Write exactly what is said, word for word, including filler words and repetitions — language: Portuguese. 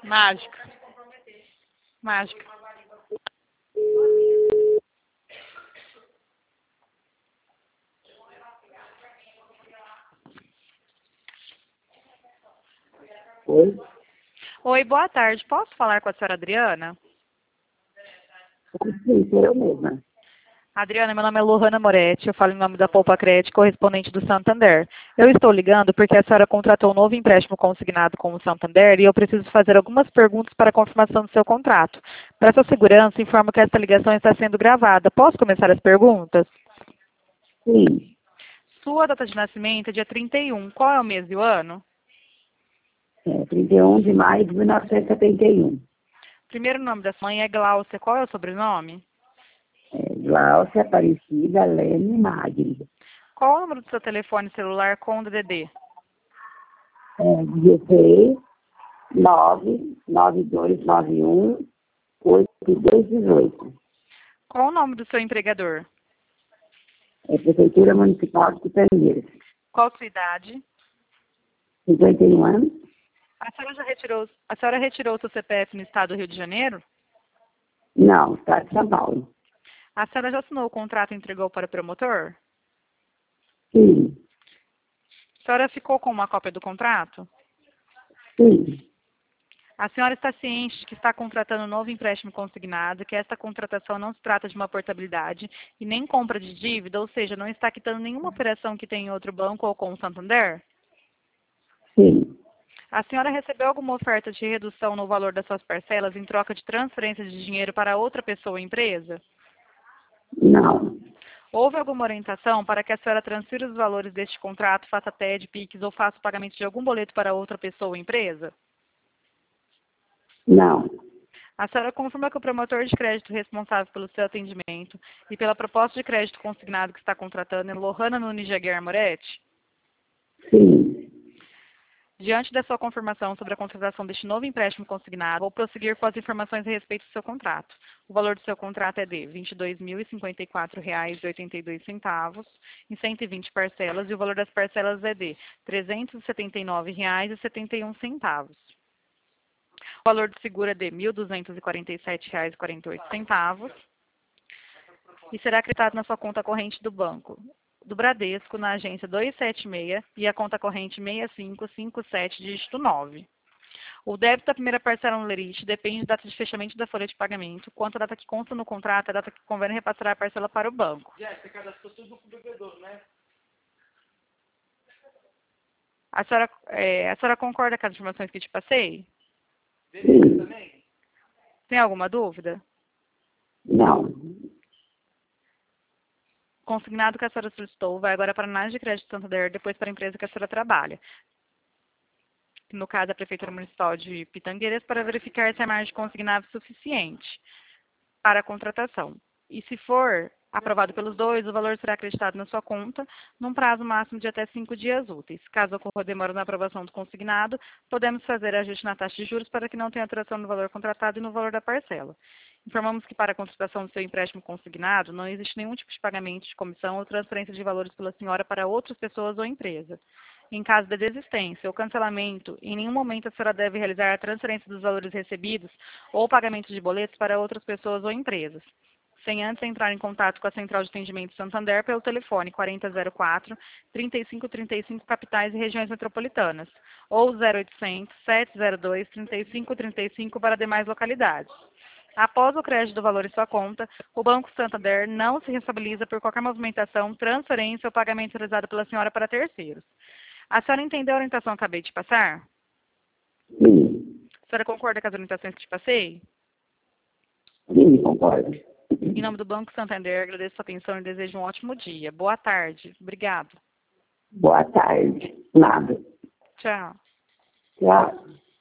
Mágica. Mágica. Oi? Oi, boa tarde. Posso falar com a senhora Adriana? Sim, sou eu mesma. Adriana, meu nome é Lohana Moretti, eu falo em nome da Poupa Crédito, correspondente do Santander. Eu estou ligando porque a senhora contratou um novo empréstimo consignado com o Santander e eu preciso fazer algumas perguntas para a confirmação do seu contrato. Para sua segurança, informo que esta ligação está sendo gravada. Posso começar as perguntas? Sim, Sua data de nascimento é dia trinta e um. Qual é o mês e o ano? é trinta e um de maio de mil novecentos e setenta e um. Primeiro nome da sua mãe é Glaucia. Qual é o sobrenome? É, Glaucia Aparecida Lene Magri. Qual é o número do seu telefone celular com o D D D? É, dezesseis, nove, nove dois nove um, oito dois um oito. Qual é o nome do seu empregador? É Prefeitura Municipal de Pitangueiras. Qual a sua idade? cinquenta e um anos? A senhora já retirou, a senhora retirou seu C P F no estado do Rio de Janeiro? Não, está de São Paulo. A senhora já assinou o contrato e entregou para o promotor? Sim, A senhora ficou com uma cópia do contrato? sim, A senhora está ciente de que está contratando um novo empréstimo consignado, que esta contratação não se trata de uma portabilidade e nem compra de dívida, ou seja, não está quitando nenhuma operação que tem em outro banco ou com o Santander? sim. A senhora recebeu alguma oferta de redução no valor das suas parcelas em troca de transferência de dinheiro para outra pessoa ou empresa? Não, Houve alguma orientação para que a senhora transfira os valores deste contrato, faça T E D, PIX ou faça o pagamento de algum boleto para outra pessoa ou empresa? não, A senhora confirma que o promotor de crédito responsável pelo seu atendimento e pela proposta de crédito consignado que está contratando é Lohana Nunes de Aguiar Moretti? sim, Diante da sua confirmação sobre a contratação deste novo empréstimo consignado, vou prosseguir com as informações a respeito do seu contrato. O valor do seu contrato é de vinte e dois mil e cinquenta e quatro reais e oitenta e dois centavos em cento e vinte parcelas e o valor das parcelas é de trezentos e setenta e nove reais e setenta e um centavos. O valor do seguro é de mil duzentos e quarenta e sete reais e quarenta e oito centavos e será acreditado na sua conta corrente do banco do Bradesco, na agência duzentos e setenta e seis e a conta corrente seis cinco cinco sete, dígito nove. O débito da primeira parcela no lerite depende da data de fechamento da folha de pagamento, quanto a data que consta no contrato, a data que convém repassar a parcela para o banco. A senhora, é, a senhora concorda com as informações que te passei? sim, Tem alguma dúvida? não, Consignado que a senhora solicitou vai agora para a análise de crédito Santander, depois para a empresa que a senhora trabalha. No caso, a Prefeitura Municipal de Pitangueiras, para verificar se a margem consignável é suficiente para a contratação. E se for aprovado pelos dois, o valor será acreditado na sua conta num prazo máximo de até cinco dias úteis. Caso ocorra demora na aprovação do consignado, podemos fazer ajuste na taxa de juros para que não tenha alteração no valor contratado e no valor da parcela. Informamos que para a contratação do seu empréstimo consignado, não existe nenhum tipo de pagamento de comissão ou transferência de valores pela senhora para outras pessoas ou empresa. Em caso de desistência ou cancelamento, em nenhum momento a senhora deve realizar a transferência dos valores recebidos ou pagamento de boletos para outras pessoas ou empresas, sem antes entrar em contato com a Central de Atendimento Santander pelo telefone quarenta zero quatro, trinta e cinco trinta e cinco capitais e regiões metropolitanas, ou zero oitocentos, sete zero dois, trinta e cinco trinta e cinco para demais localidades. Após o crédito do valor em sua conta, o Banco Santander não se responsabiliza por qualquer movimentação, transferência ou pagamento realizado pela senhora para terceiros. A senhora entendeu a orientação que acabei de passar? sim, A senhora concorda com as orientações que te passei? sim, concordo. Em nome do Banco Santander, agradeço a sua atenção e desejo um ótimo dia. Boa tarde. Obrigado. Boa tarde. Nada. Tchau. Tchau.